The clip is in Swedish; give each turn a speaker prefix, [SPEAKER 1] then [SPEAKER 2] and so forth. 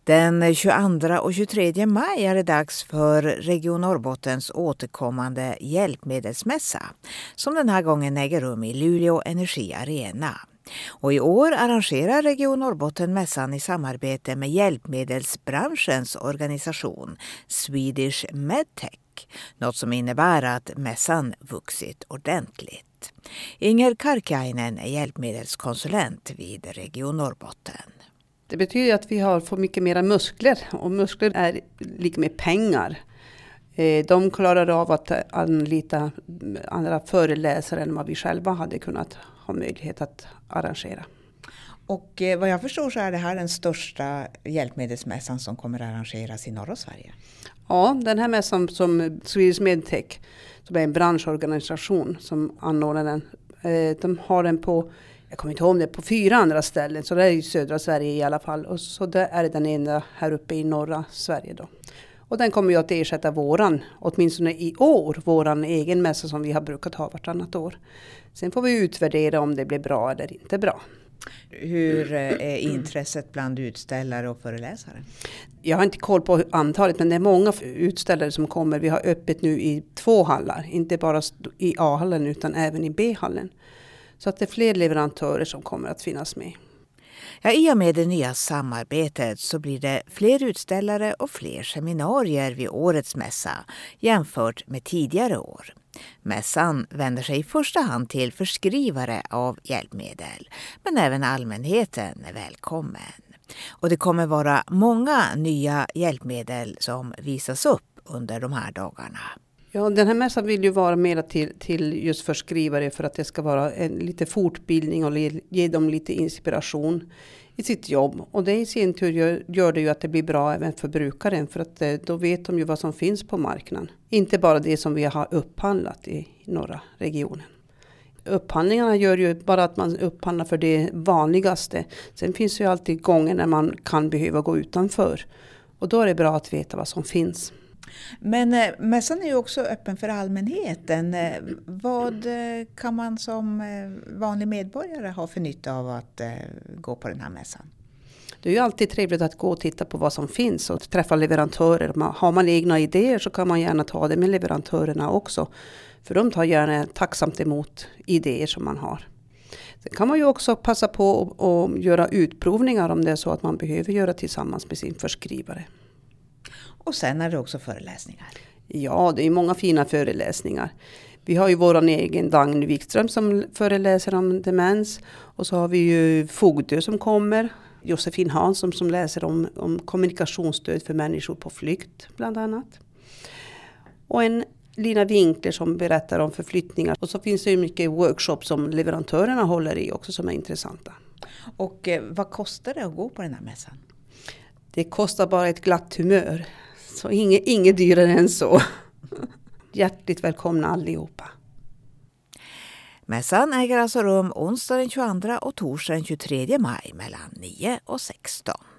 [SPEAKER 1] Den 22 och 23 maj är det dags för Region Norrbottens återkommande hjälpmedelsmässa som den här gången äger rum i Luleå Energi Arena. Och i år arrangerar Region Norrbotten mässan i samarbete med hjälpmedelsbranschens organisation Swedish Medtech, något som innebär att mässan vuxit ordentligt. Inger Karkiainen är hjälpmedelskonsulent vid Region Norrbotten.
[SPEAKER 2] Det betyder att vi får mycket mera muskler, och muskler är lika med pengar. De klarar av att anlita andra föreläsare än vad vi själva hade kunnat ha möjlighet att arrangera.
[SPEAKER 1] Och vad jag förstår så är det här den största hjälpmedelsmässan som kommer att arrangeras i norra Sverige.
[SPEAKER 2] Ja, den här mässan som Swedish Medtech, som är en branschorganisation som anordnar den, de har den på, jag kommer inte ihåg om det, på 4 andra ställen, så det är i södra Sverige i alla fall. Och så där är det den enda här uppe i norra Sverige då. Och den kommer ju att ersätta åtminstone i år, våran egen mässa som vi har brukat ha vartannat år. Sen får vi utvärdera om det blir bra eller inte bra.
[SPEAKER 1] Hur är intresset bland utställare och föreläsare?
[SPEAKER 2] Jag har inte koll på antalet, men det är många utställare som kommer. Vi har öppet nu i 2 hallar, inte bara i A-hallen utan även i B-hallen. Så att det är fler leverantörer som kommer att finnas med.
[SPEAKER 1] Ja, i och med det nya samarbetet så blir det fler utställare och fler seminarier vid årets mässa jämfört med tidigare år. Mässan vänder sig i första hand till förskrivare av hjälpmedel, men även allmänheten är välkommen. Och det kommer vara många nya hjälpmedel som visas upp under de här dagarna.
[SPEAKER 2] Ja, den här mässan vill ju vara mer till just förskrivare för att det ska vara lite fortbildning och ge dem lite inspiration i sitt jobb. Och det i sin tur gör det ju att det blir bra även för brukaren, för att då vet de ju vad som finns på marknaden. Inte bara det som vi har upphandlat i norra regionen. Upphandlingarna gör ju bara att man upphandlar för det vanligaste. Sen finns ju alltid gånger när man kan behöva gå utanför. Och då är det bra att veta vad som finns.
[SPEAKER 1] Men mässan är ju också öppen för allmänheten. Vad kan man som vanlig medborgare ha för nytta av att gå på den här mässan?
[SPEAKER 2] Det är ju alltid trevligt att gå och titta på vad som finns och träffa leverantörer. Har man egna idéer så kan man gärna ta det med leverantörerna också. För de tar gärna tacksamt emot idéer som man har. Sen kan man ju också passa på att göra utprovningar om det är så att man behöver göra tillsammans med sin förskrivare.
[SPEAKER 1] Och sen är det också föreläsningar.
[SPEAKER 2] Ja, det är många fina föreläsningar. Vi har ju vår egen Dagny Wikström som föreläser om demens. Och så har vi ju Fogdö som kommer. Josefin Hansson som läser om kommunikationsstöd för människor på flykt bland annat. Och en Lina Winkler som berättar om förflyttningar. Och så finns det ju mycket workshops som leverantörerna håller i också som är intressanta.
[SPEAKER 1] Och vad kostar det att gå på den här mässan?
[SPEAKER 2] Det kostar bara ett glatt humör. Så inget dyrare än så. Hjärtligt välkomna allihopa.
[SPEAKER 1] Mässan äger alltså rum onsdag den 22 och torsdag den 23 maj mellan 9 och 16.